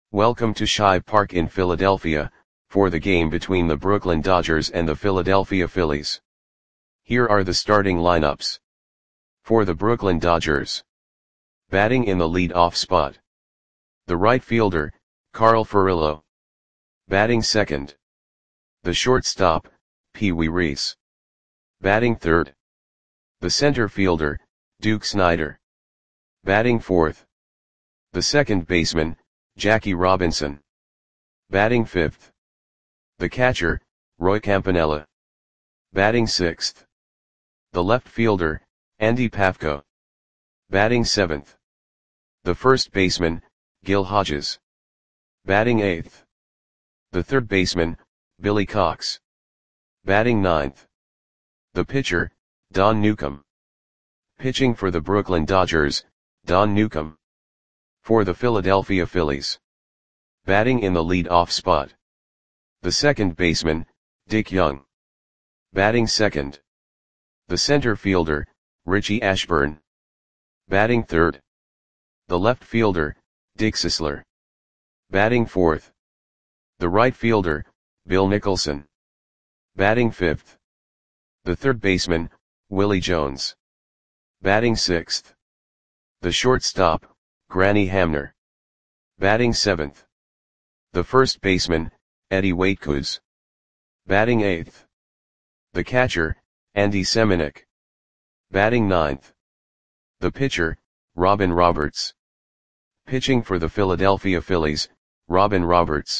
Welcome to Shibe Park in Philadelphia, for the game between the Brooklyn Dodgers and the Philadelphia Phillies. Here are the starting lineups. For the Brooklyn Dodgers. Batting in the lead-off spot. The right fielder, Carl Furillo. Batting second. The shortstop, Pee Wee Reese. Batting third. The center fielder, Duke Snider. Batting fourth. The second baseman, Jackie Robinson. Batting fifth. The catcher, Roy Campanella. Batting sixth. The left fielder, Andy Pafko. Batting seventh. The first baseman, Gil Hodges. Batting eighth. The third baseman, Billy Cox. Batting ninth. The pitcher, Don Newcombe. Pitching for the Brooklyn Dodgers, Don Newcombe. For the Philadelphia Phillies. Batting in the lead-off spot. The second baseman, Dick Young. Batting second. The center fielder, Richie Ashburn. Batting third. The left fielder, Dick Sisler. Batting fourth. The right fielder, Bill Nicholson. Batting fifth. The third baseman, Willie Jones. Batting sixth. The shortstop, Granny Hamner. Batting seventh. The first baseman, Eddie Waitkus. Batting eighth. The catcher, Andy Semenuk. Batting ninth. The pitcher, Robin Roberts. Pitching for the Philadelphia Phillies, Robin Roberts.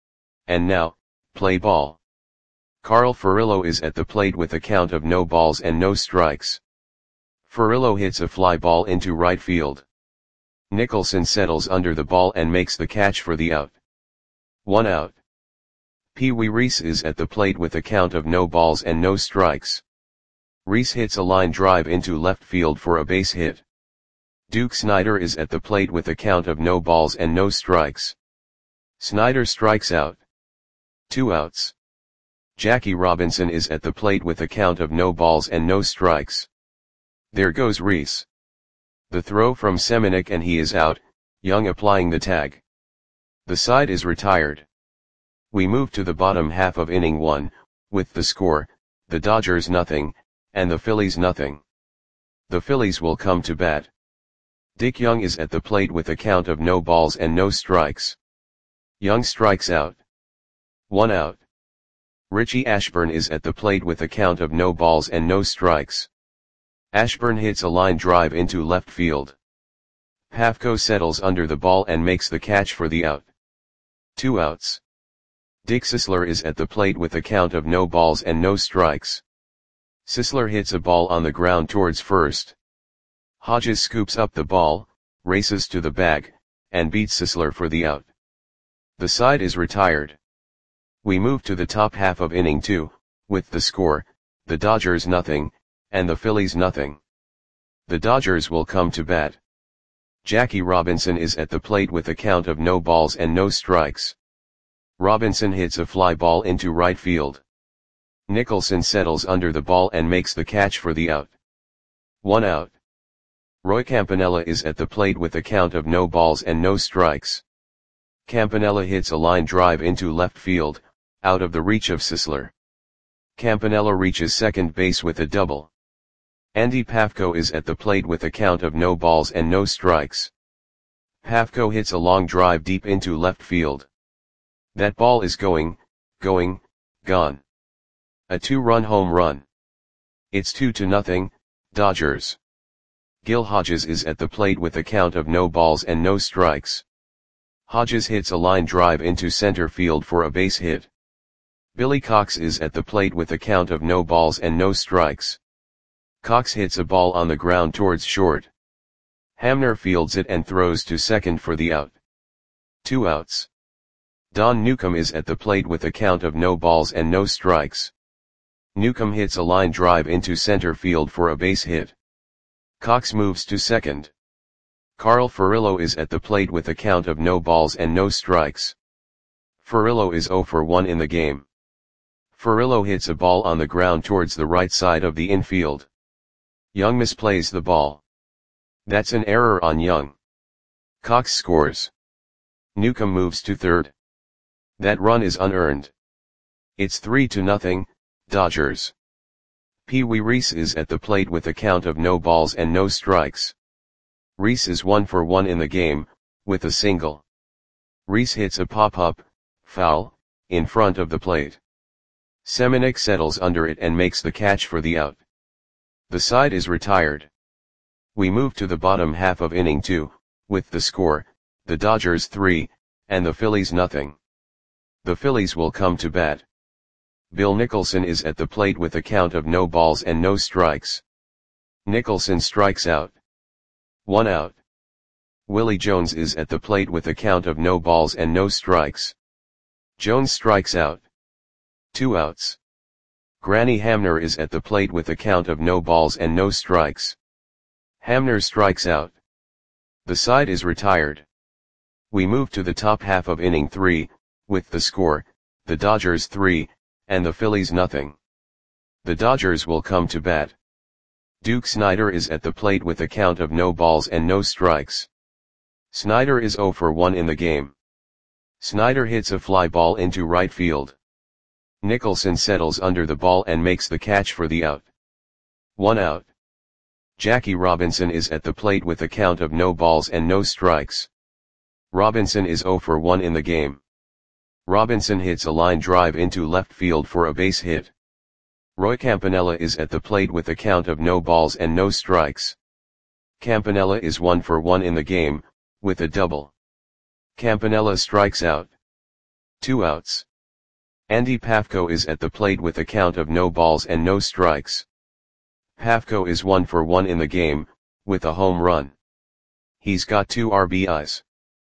And now, play ball. Carl Furillo is at the plate with a count of no balls and no strikes. Furillo hits a fly ball into right field. Nicholson settles under the ball and makes the catch for the out. 1 out. Pee Wee Reese is at the plate with a count of no balls and no strikes. Reese hits a line drive into left field for a base hit. Duke Snider is at the plate with a count of no balls and no strikes. Snider strikes out. 2 outs. Jackie Robinson is at the plate with a count of no balls and no strikes. There goes Reese. The throw from Semenuk and he is out, Young applying the tag. The side is retired. We move to the bottom half of inning 1, with the score, the Dodgers nothing, and the Phillies nothing. The Phillies will come to bat. Dick Young is at the plate with a count of no balls and no strikes. Young strikes out. 1 out. Richie Ashburn is at the plate with a count of no balls and no strikes. Ashburn hits a line drive into left field. Pafko settles under the ball and makes the catch for the out. 2 outs. Dick Sisler is at the plate with a count of no balls and no strikes. Sisler hits a ball on the ground towards first. Hodges scoops up the ball, races to the bag, and beats Sisler for the out. The side is retired. We move to the top half of inning 2, with the score, the Dodgers nothing, and the Phillies nothing. The Dodgers will come to bat. Jackie Robinson is at the plate with a count of no balls and no strikes. Robinson hits a fly ball into right field. Nicholson settles under the ball and makes the catch for the out. 1 out. Roy Campanella is at the plate with a count of no balls and no strikes. Campanella hits a line drive into left field, out of the reach of Sisler. Campanella reaches second base with a double. Andy Pafko is at the plate with a count of no balls and no strikes. Pafko hits a long drive deep into left field. That ball is gone. A 2-run home run. It's 2-0, Dodgers. Gil Hodges is at the plate with a count of no balls and no strikes. Hodges hits a line drive into center field for a base hit. Billy Cox is at the plate with a count of no balls and no strikes. Cox hits a ball on the ground towards short. Hamner fields it and throws to second for the out. 2 outs. Don Newcombe is at the plate with a count of no balls and no strikes. Newcombe hits a line drive into center field for a base hit. Cox moves to second. Carl Furillo is at the plate with a count of no balls and no strikes. Furillo is 0 for 1 in the game. Furillo hits a ball on the ground towards the right side of the infield. Young misplays the ball. That's an error on Young. Cox scores. Newcomb moves to third. That run is unearned. It's 3-0, Dodgers. Pee Wee Reese is at the plate with a count of no balls and no strikes. Reese is 1 for 1 in the game, with a single. Reese hits a pop-up, foul, in front of the plate. Semenuk settles under it and makes the catch for the out. The side is retired. We move to the bottom half of inning 2, with the score, the Dodgers 3, and the Phillies nothing. The Phillies will come to bat. Bill Nicholson is at the plate with a count of no balls and no strikes. Nicholson strikes out. 1 out. Willie Jones is at the plate with a count of no balls and no strikes. Jones strikes out. 2 outs. Granny Hamner is at the plate with a count of no balls and no strikes. Hamner strikes out. The side is retired. We move to the top half of inning 3, with the score, the Dodgers 3, and the Phillies nothing. The Dodgers will come to bat. Duke Snider is at the plate with a count of no balls and no strikes. Snider is 0 for 1 in the game. Snider hits a fly ball into right field. Nicholson settles under the ball and makes the catch for the out. 1 out. Jackie Robinson is at the plate with a count of no balls and no strikes. Robinson is 0 for 1 in the game. Robinson hits a line drive into left field for a base hit. Roy Campanella is at the plate with a count of no balls and no strikes. Campanella is 1 for 1 in the game, with a double. Campanella strikes out. 2 outs. Andy Pafko is at the plate with a count of no balls and no strikes. Pafko is 1 for 1 in the game, with a home run. He's got 2 RBIs.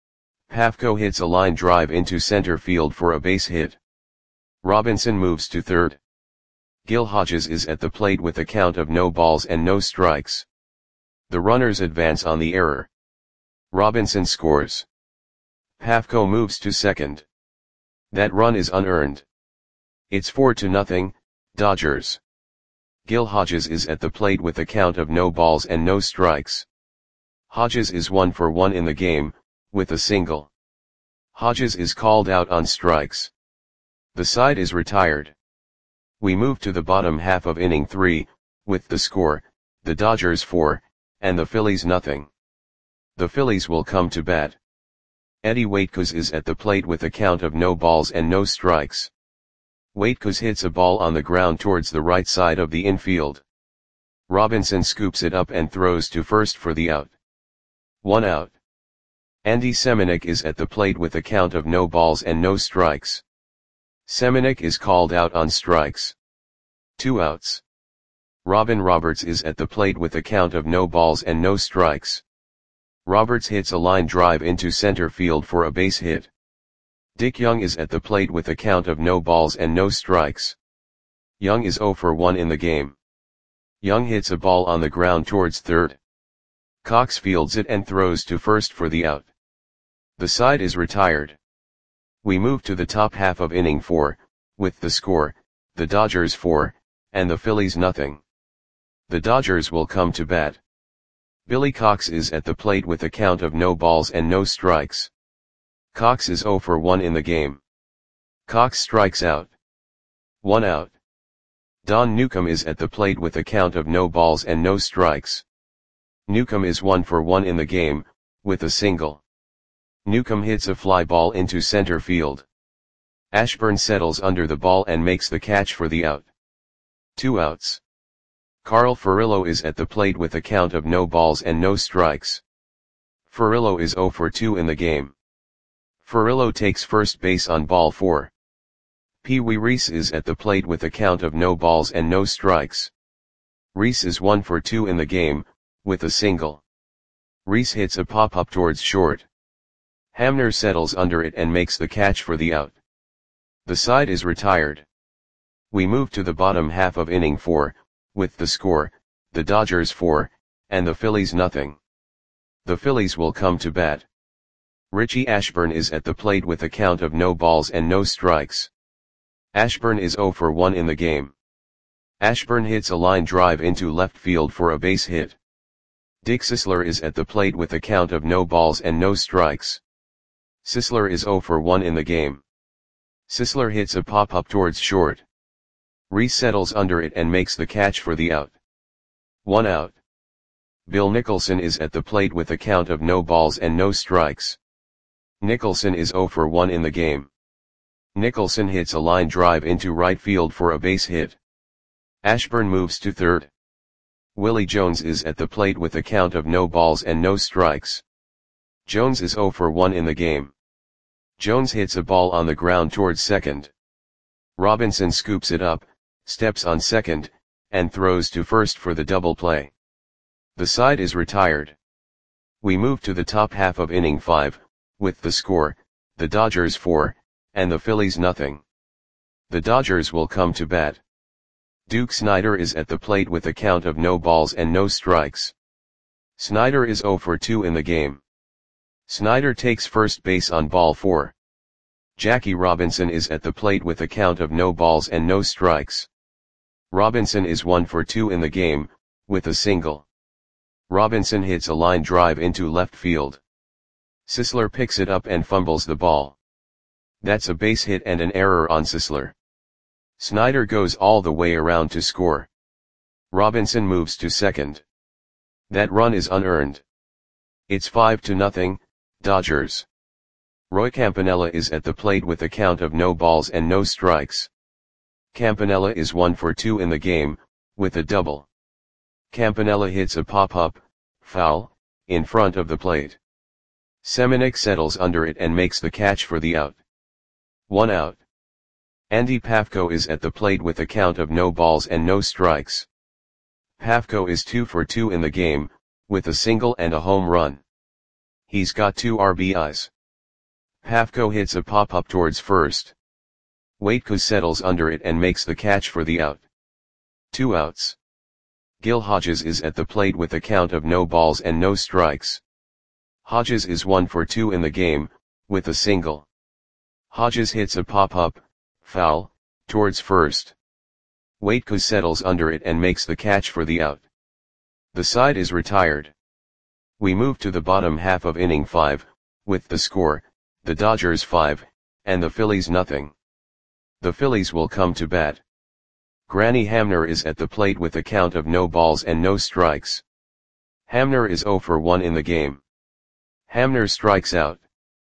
Pafko hits a line drive into center field for a base hit. Robinson moves to third. Gil Hodges is at the plate with a count of no balls and no strikes. The runners advance on the error. Robinson scores. Pafko moves to second. That run is unearned. It's 4-0, Dodgers. Gil Hodges is at the plate with a count of no balls and no strikes. Hodges is 1 for 1 in the game, with a single. Hodges is called out on strikes. The side is retired. We move to the bottom half of inning 3, with the score, the Dodgers 4, and the Phillies nothing. The Phillies will come to bat. Eddie Waitkus is at the plate with a count of no balls and no strikes. Waitkus hits a ball on the ground towards the right side of the infield. Robinson scoops it up and throws to first for the out. 1 out. Andy Semenuk is at the plate with a count of no balls and no strikes. Semenuk is called out on strikes. 2 outs. Robin Roberts is at the plate with a count of no balls and no strikes. Roberts hits a line drive into center field for a base hit. Dick Young is at the plate with a count of no balls and no strikes. Young is 0 for 1 in the game. Young hits a ball on the ground towards third. Cox fields it and throws to first for the out. The side is retired. We move to the top half of inning 4, with the score, the Dodgers 4, and the Phillies nothing. The Dodgers will come to bat. Billy Cox is at the plate with a count of no balls and no strikes. Cox is 0 for 1 in the game. Cox strikes out. 1 out. Don Newcomb is at the plate with a count of no balls and no strikes. Newcomb is 1 for 1 in the game, with a single. Newcomb hits a fly ball into center field. Ashburn settles under the ball and makes the catch for the out. 2 outs. Carl Furillo is at the plate with a count of no balls and no strikes. Furillo is 0 for 2 in the game. Furillo takes first base on ball 4. Pee Wee Reese is at the plate with a count of no balls and no strikes. Reese is 1 for 2 in the game, with a single. Reese hits a pop-up towards short. Hamner settles under it and makes the catch for the out. The side is retired. We move to the bottom half of inning 4, with the score, the Dodgers 4, and the Phillies nothing. The Phillies will come to bat. Richie Ashburn is at the plate with a count of no balls and no strikes. Ashburn is 0 for 1 in the game. Ashburn hits a line drive into left field for a base hit. Dick Sisler is at the plate with a count of no balls and no strikes. Sisler is 0 for 1 in the game. Sisler hits a pop-up towards short. Reese settles under it and makes the catch for the out. 1 out. Bill Nicholson is at the plate with a count of no balls and no strikes. Nicholson is 0 for 1 in the game. Nicholson hits a line drive into right field for a base hit. Ashburn moves to third. Willie Jones is at the plate with a count of no balls and no strikes. Jones is 0 for 1 in the game. Jones hits a ball on the ground towards second. Robinson scoops it up, steps on second, and throws to first for the double play. The side is retired. We move to the top half of inning 5, with the score, the Dodgers 4, and the Phillies nothing. The Dodgers will come to bat. Duke Snider is at the plate with a count of no balls and no strikes. Snider is 0 for 2 in the game. Snider takes first base on ball 4. Jackie Robinson is at the plate with a count of no balls and no strikes. Robinson is 1 for 2 in the game, with a single. Robinson hits a line drive into left field. Sisler picks it up and fumbles the ball. That's a base hit and an error on Sisler. Snider goes all the way around to score. Robinson moves to second. That run is unearned. It's 5-0, Dodgers. Roy Campanella is at the plate with a count of no balls and no strikes. Campanella is 1 for 2 in the game, with a double. Campanella hits a pop-up, foul, in front of the plate. Semenuk settles under it and makes the catch for the out. 1 out. Andy Pafko is at the plate with a count of no balls and no strikes. Pafko is 2 for 2 in the game, with a single and a home run. He's got 2 RBIs. Pafko hits a pop-up towards first. Waitkus settles under it and makes the catch for the out. 2 outs. Gil Hodges is at the plate with a count of no balls and no strikes. Hodges is 1 for 2 in the game, with a single. Hodges hits a pop-up, foul, towards first. Waitkus settles under it and makes the catch for the out. The side is retired. We move to the bottom half of inning 5, with the score, the Dodgers 5, and the Phillies nothing. The Phillies will come to bat. Granny Hamner is at the plate with a count of no balls and no strikes. Hamner is 0 for 1 in the game. Hamner strikes out.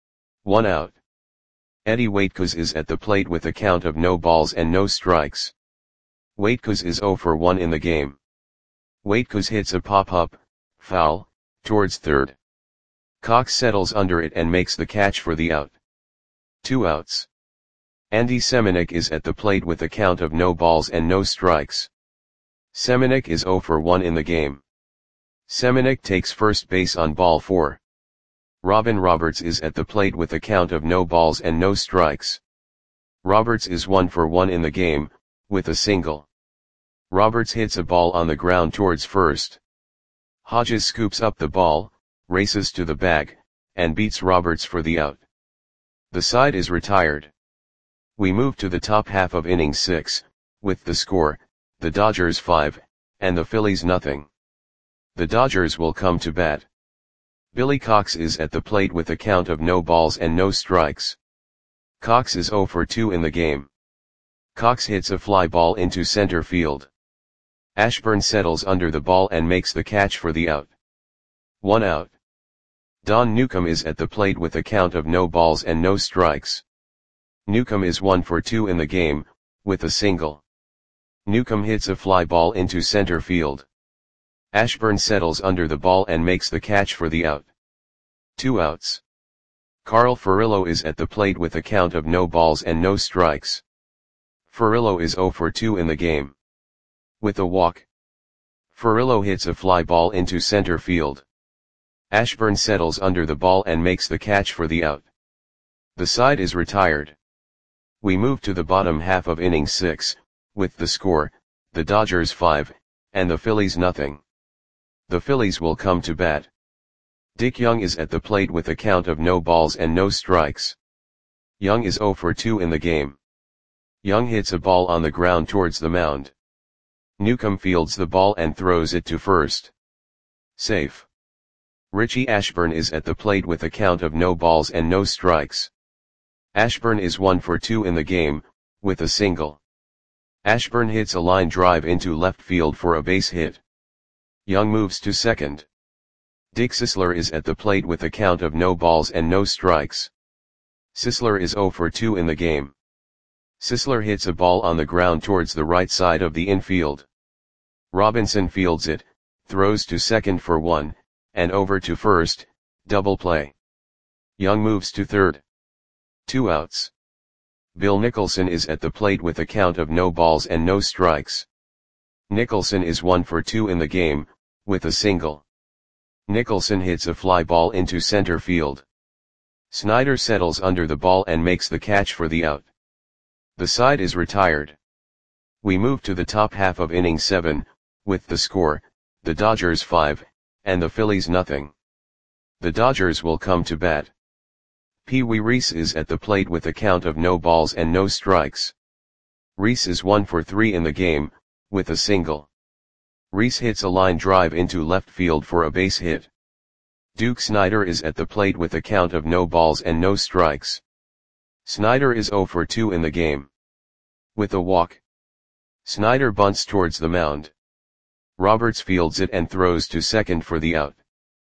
1 out. Eddie Waitkus is at the plate with a count of no balls and no strikes. Waitkus is 0 for 1 in the game. Waitkus hits a pop-up, foul, towards third. Cox settles under it and makes the catch for the out. 2 outs. Andy Semenuk is at the plate with a count of no balls and no strikes. Semenuk is 0 for 1 in the game. Semenuk takes first base on ball 4. Robin Roberts is at the plate with a count of no balls and no strikes. Roberts is 1 for 1 in the game, with a single. Roberts hits a ball on the ground towards first. Hodges scoops up the ball, races to the bag, and beats Roberts for the out. The side is retired. We move to the top half of inning 6, with the score, the Dodgers 5, and the Phillies nothing. The Dodgers will come to bat. Billy Cox is at the plate with a count of no balls and no strikes. Cox is 0 for 2 in the game. Cox hits a fly ball into center field. Ashburn settles under the ball and makes the catch for the out. 1 out. Don Newcomb is at the plate with a count of no balls and no strikes. Newcomb is 1 for 2 in the game, with a single. Newcomb hits a fly ball into center field. Ashburn settles under the ball and makes the catch for the out. 2 outs. Carl Furillo is at the plate with a count of no balls and no strikes. Furillo is 0 for 2 in the game. With a walk. Furillo hits a fly ball into center field. Ashburn settles under the ball and makes the catch for the out. The side is retired. We move to the bottom half of inning 6, with the score, the Dodgers 5, and the Phillies nothing. The Phillies will come to bat. Dick Young is at the plate with a count of no balls and no strikes. Young is 0 for 2 in the game. Young hits a ball on the ground towards the mound. Newcomb fields the ball and throws it to first. Safe. Richie Ashburn is at the plate with a count of no balls and no strikes. Ashburn is 1 for 2 in the game, with a single. Ashburn hits a line drive into left field for a base hit. Young moves to second. Dick Sisler is at the plate with a count of no balls and no strikes. Sisler is 0 for 2 in the game. Sisler hits a ball on the ground towards the right side of the infield. Robinson fields it, throws to second for 1, and over to first, double play. Young moves to third. 2 outs. Bill Nicholson is at the plate with a count of no balls and no strikes. Nicholson is 1 for 2 in the game, with a single. Nicholson hits a fly ball into center field. Snyder settles under the ball and makes the catch for the out. The side is retired. We move to the top half of inning 7, with the score, the Dodgers 5, and the Phillies nothing. The Dodgers will come to bat. Pee Wee Reese is at the plate with a count of no balls and no strikes. Reese is 1 for 3 in the game, with a single. Reese hits a line drive into left field for a base hit. Duke Snyder is at the plate with a count of no balls and no strikes. Snyder is 0 for 2 in the game. With a walk. Snyder bunts towards the mound. Roberts fields it and throws to second for the out.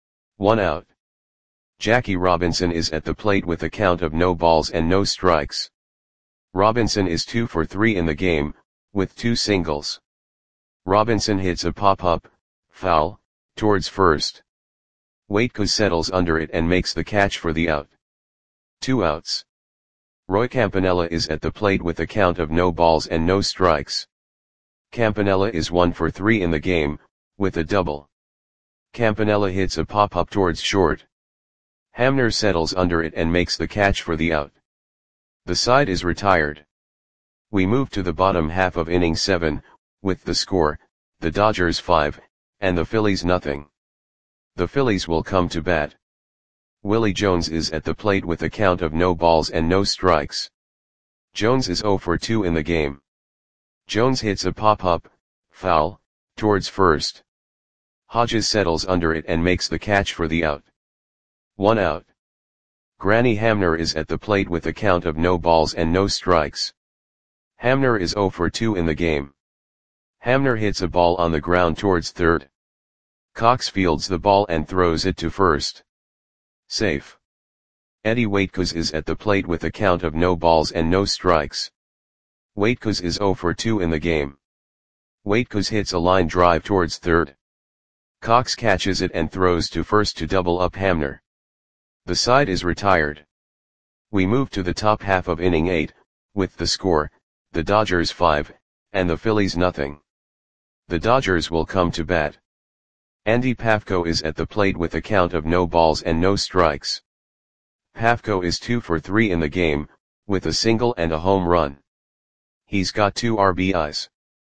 1 out. Jackie Robinson is at the plate with a count of no balls and no strikes. Robinson is 2 for 3 in the game, with 2 singles. Robinson hits a pop-up, foul, towards first. Waitkus settles under it and makes the catch for the out. 2 outs. Roy Campanella is at the plate with a count of no balls and no strikes. Campanella is 1 for 3 in the game, with a double. Campanella hits a pop-up towards short. Hamner settles under it and makes the catch for the out. The side is retired. We move to the bottom half of inning 7, with the score, the Dodgers 5, and the Phillies nothing. The Phillies will come to bat. Willie Jones is at the plate with a count of no balls and no strikes. Jones is 0 for 2 in the game. Jones hits a pop-up, foul, towards first. Hodges settles under it and makes the catch for the out. 1 out. Granny Hamner is at the plate with a count of no balls and no strikes. Hamner is 0 for 2 in the game. Hamner hits a ball on the ground towards third. Cox fields the ball and throws it to first. Safe. Eddie Waitkus is at the plate with a count of no balls and no strikes. Waitkus is 0 for 2 in the game. Waitkus hits a line drive towards third. Cox catches it and throws to first to double up Hamner. The side is retired. We move to the top half of inning 8, with the score, the Dodgers 5, and the Phillies nothing. The Dodgers will come to bat. Andy Pafko is at the plate with a count of no balls and no strikes. Pafko is 2 for 3 in the game, with a single and a home run. He's got 2 RBIs.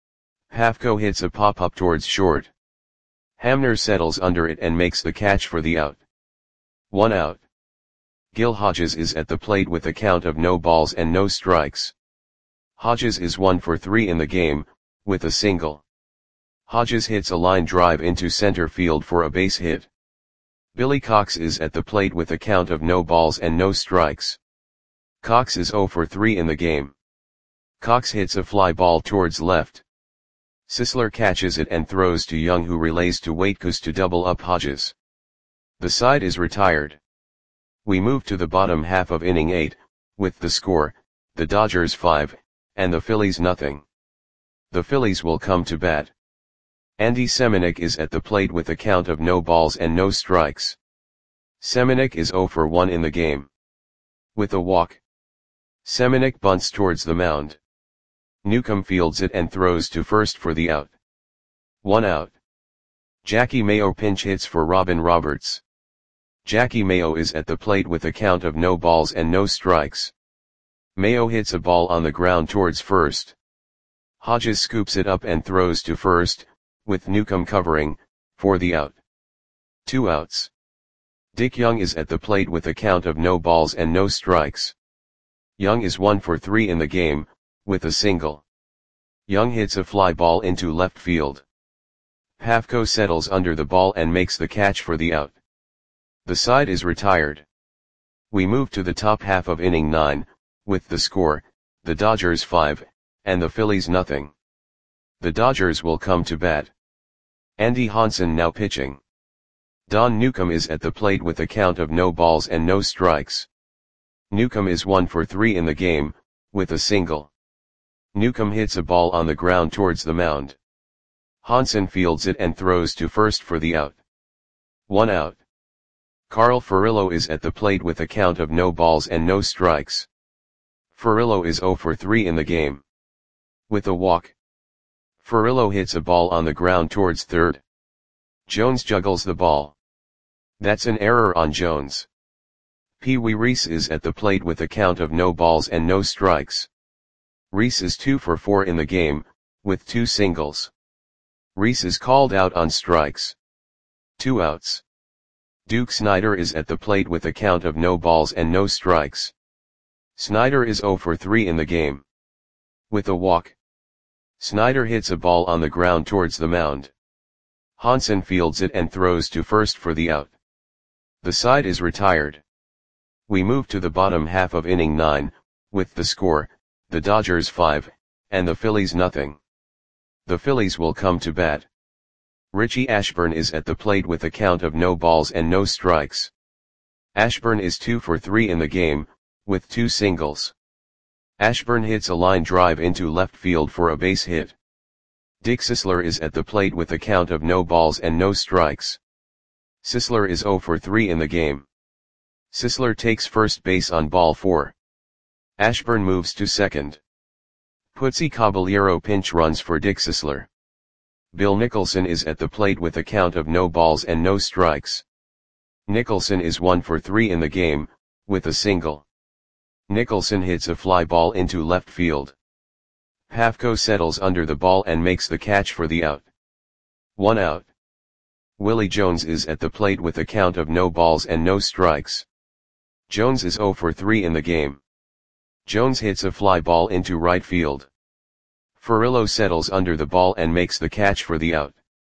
Pafko hits a pop-up towards short. Hamner settles under it and makes the catch for the out. 1 out. Gil Hodges is at the plate with a count of no balls and no strikes. Hodges is 1 for 3 in the game, with a single. Hodges hits a line drive into center field for a base hit. Billy Cox is at the plate with a count of no balls and no strikes. Cox is 0 for 3 in the game. Cox hits a fly ball towards left. Sisler catches it and throws to Young, who relays to Waitkus to double up Hodges. The side is retired. We move to the bottom half of inning 8, with the score, the Dodgers 5, and the Phillies nothing. The Phillies will come to bat. Andy Semenuk is at the plate with a count of no balls and no strikes. Semenuk is 0 for 1 in the game. With a walk. Semenuk bunts towards the mound. Newcomb fields it and throws to first for the out. 1 out. Jackie Mayo pinch hits for Robin Roberts. Jackie Mayo is at the plate with a count of no balls and no strikes. Mayo hits a ball on the ground towards first. Hodges scoops it up and throws to first, with Newcomb covering, for the out. 2 outs. Dick Young is at the plate with a count of no balls and no strikes. Young is 1 for 3 in the game, with a single. Young hits a fly ball into left field. Pafko settles under the ball and makes the catch for the out. The side is retired. We move to the top half of inning 9, with the score, the Dodgers 5, and the Phillies nothing. The Dodgers will come to bat. Andy Hansen now pitching. Don Newcombe is at the plate with a count of no balls and no strikes. Newcombe is 1 for 3 in the game, with a single. Newcombe hits a ball on the ground towards the mound. Hansen fields it and throws to first for the out. 1 out. Carl Furillo is at the plate with a count of no balls and no strikes. Furillo is 0 for 3 in the game. With a walk. Furillo hits a ball on the ground towards third. Jones juggles the ball. That's an error on Jones. Pee Wee Reese is at the plate with a count of no balls and no strikes. Reese is 2 for 4 in the game, with 2 singles. Reese is called out on strikes. 2 outs. Duke Snider is at the plate with a count of no balls and no strikes. Snider is 0 for 3 in the game. With a walk. Snider hits a ball on the ground towards the mound. Hansen fields it and throws to first for the out. The side is retired. We move to the bottom half of inning 9, with the score, the Dodgers 5, and the Phillies nothing. The Phillies will come to bat. Richie Ashburn is at the plate with a count of no balls and no strikes. Ashburn is 2 for 3 in the game, with 2 singles. Ashburn hits a line drive into left field for a base hit. Dick Sisler is at the plate with a count of no balls and no strikes. Sisler is 0 for 3 in the game. Sisler takes first base on ball 4. Ashburn moves to second. Putzi Caballero pinch runs for Dick Sisler. Bill Nicholson is at the plate with a count of no balls and no strikes. Nicholson is 1 for 3 in the game, with a single. Nicholson hits a fly ball into left field. Pafko settles under the ball and makes the catch for the out. 1 out. Willie Jones is at the plate with a count of no balls and no strikes. Jones is 0 for 3 in the game. Jones hits a fly ball into right field. Furillo settles under the ball and makes the catch for the out.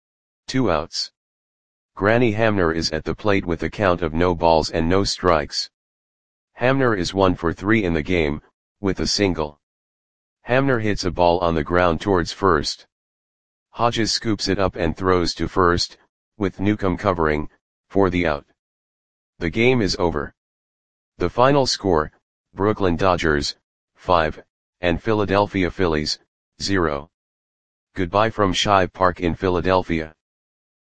2 outs. Granny Hamner is at the plate with a count of no balls and no strikes. Hamner is 1 for 3 in the game, with a single. Hamner hits a ball on the ground towards first. Hodges scoops it up and throws to first, with Newcombe covering, for the out. The game is over. The final score, Brooklyn Dodgers, 5, and Philadelphia Phillies, 0. Goodbye from Shive Park in Philadelphia.